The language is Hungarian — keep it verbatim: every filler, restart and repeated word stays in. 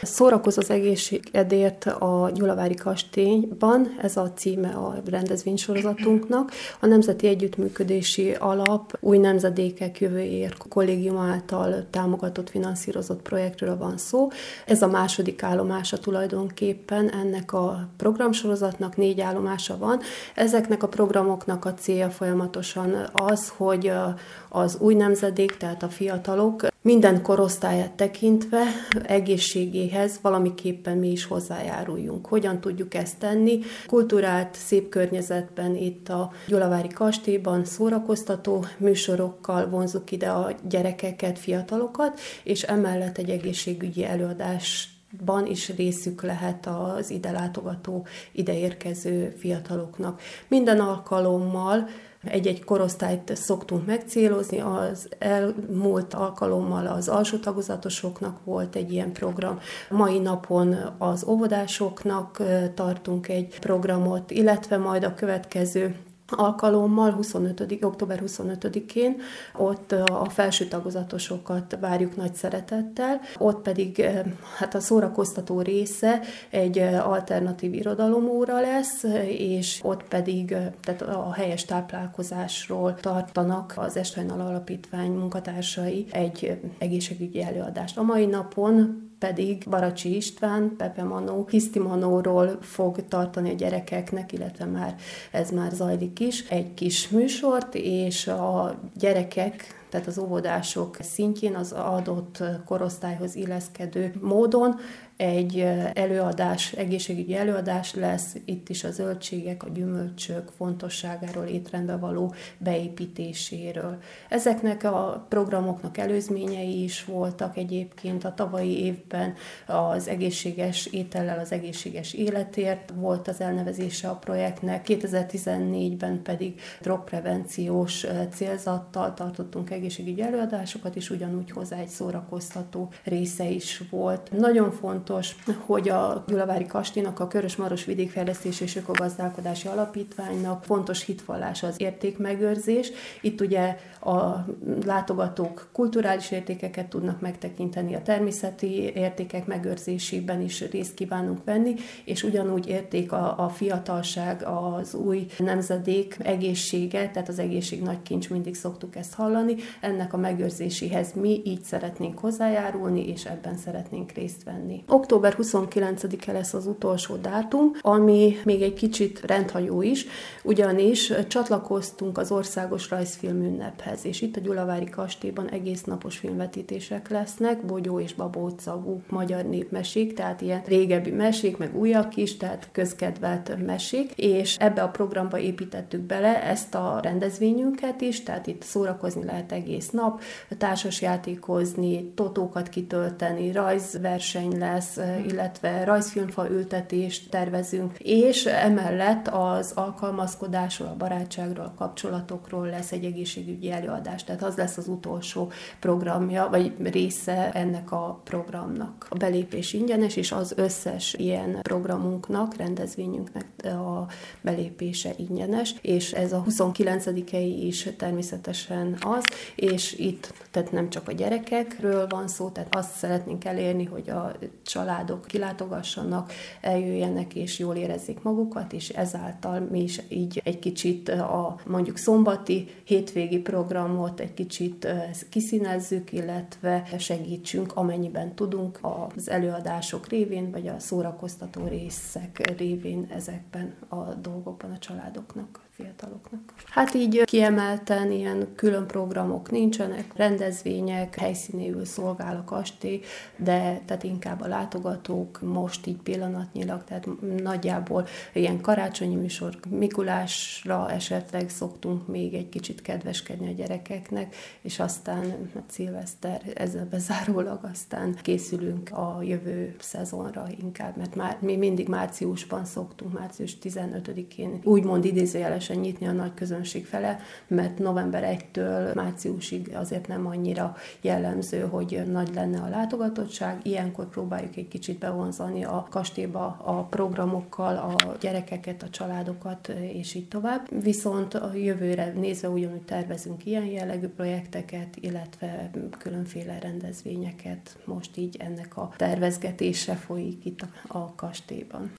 Szórakozz az egészségedért a Gyulavári kastélyban, ez a címe a rendezvénysorozatunknak. A Nemzeti Együttműködési Alap Új Nemzedékek Jövőjéért kollégium által támogatott, finanszírozott projektről van szó. Ez a második állomása tulajdonképpen ennek a programsorozatnak, négy állomása van. Ezeknek a programoknak a célja folyamatosan az, hogy az új nemzedék, tehát a fiatalok minden korosztályát tekintve egészségéhez valamiképpen mi is hozzájáruljunk. Hogyan tudjuk ezt tenni? Kulturált, szép környezetben itt a Gyulavári kastélyban szórakoztató műsorokkal vonzuk ide a gyerekeket, fiatalokat, és emellett egy egészségügyi előadás ban is részük lehet az ide látogató, ide érkező fiataloknak. Minden alkalommal egy-egy korosztályt szoktunk megcélozni, az elmúlt alkalommal az alsó tagozatosoknak volt egy ilyen program, mai napon az óvodásoknak tartunk egy programot, illetve majd a következő alkalommal huszonötödikén október huszonötödikén ott a felső tagozatosokat várjuk nagy szeretettel, ott pedig hát a szórakoztató része egy alternatív irodalomóra lesz, és ott pedig tehát a helyes táplálkozásról tartanak az Esthajnal Alapítvány munkatársai egy egészségügyi előadást. A mai napon pedig Baracsi István, Pepe Manó, Hiszti Manóról fog tartani a gyerekeknek, illetve már ez már zajlik is, egy kis műsort, és a gyerekek, tehát az óvodások szintjén az adott korosztályhoz illeszkedő módon egy előadás, egészségügyi előadás lesz, itt is a zöldségek, a gyümölcsök fontosságáról, étrendbe való beépítéséről. Ezeknek a programoknak előzményei is voltak egyébként. A tavalyi évben az egészséges étellel, az egészséges életért volt az elnevezése a projektnek, kétezer-tizennégyben pedig drogprevenciós célzattal tartottunk egészségügyi előadásokat, és ugyanúgy hozzá egy szórakoztató része is volt. Nagyon fontos, hogy a Gyulavári kastélynak, a Körös-Maros Vidékfejlesztési és Ökogazdálkodási Alapítványnak fontos hitvallása az értékmegőrzés. Itt ugye a látogatók kulturális értékeket tudnak megtekinteni, a természeti értékek megőrzésében is részt kívánunk venni, és ugyanúgy érték a, a fiatalság, az új nemzedék egészsége, tehát az egészség nagy kincs, mindig szoktuk ezt hallani. Ennek a megőrzéséhez mi így szeretnénk hozzájárulni, és ebben szeretnénk részt venni. október huszonkilencedike lesz az utolsó dátum, ami még egy kicsit rendhagyó is, ugyanis csatlakoztunk az Országos Rajzfilm Ünnephez, és itt a Gyulavári kastélyban egész napos filmvetítések lesznek, Bogyó és Babóc szagú magyar népmesék, tehát ilyen régebbi mesék, meg újak is, tehát közkedvelt mesék, és ebbe a programba építettük bele ezt a rendezvényünket is, tehát itt szórakozni lehet egész nap, társasjátékozni, totókat kitölteni, rajzverseny lesz, illetve rajzfilmfa ültetést tervezünk, és emellett az alkalmazkodásról, a barátságról, a kapcsolatokról lesz egy egészségügyi előadás, tehát az lesz az utolsó programja, vagy része ennek a programnak. A belépés ingyenes, és az összes ilyen programunknak, rendezvényünknek a belépése ingyenes, és ez a huszonkilencedikei is természetesen az, és itt tehát nem csak a gyerekekről van szó, tehát azt szeretnénk elérni, hogy a családok kilátogassanak, eljöjjenek és jól érezzék magukat, és ezáltal mi is így egy kicsit a mondjuk szombati, hétvégi programot egy kicsit kiszínezzük, illetve segítsünk, amennyiben tudunk az előadások révén, vagy a szórakoztató részek révén ezekben a dolgokban a családoknak, fiataloknak. Hát így kiemelten ilyen külön programok nincsenek, rendezvények, helyszínéül szolgál a kastély, de tehát inkább a látogatók most így pillanatnyilag, tehát nagyjából ilyen karácsonyi műsor, Mikulásra esetleg szoktunk még egy kicsit kedveskedni a gyerekeknek, és aztán hát szilveszter, ezzel bezárólag aztán készülünk a jövő szezonra inkább, mert már mi mindig márciusban szoktunk, március tizenötödikén úgymond idézőjeles teljesen nyitni a nagy közönség fele, mert november elsejétől márciusig azért nem annyira jellemző, hogy nagy lenne a látogatottság. Ilyenkor próbáljuk egy kicsit bevonzani a kastélyba a programokkal, a gyerekeket, a családokat, és így tovább. Viszont a jövőre nézve ugyanúgy tervezünk ilyen jellegű projekteket, illetve különféle rendezvényeket. Most így ennek a tervezgetése folyik itt a kastélyban.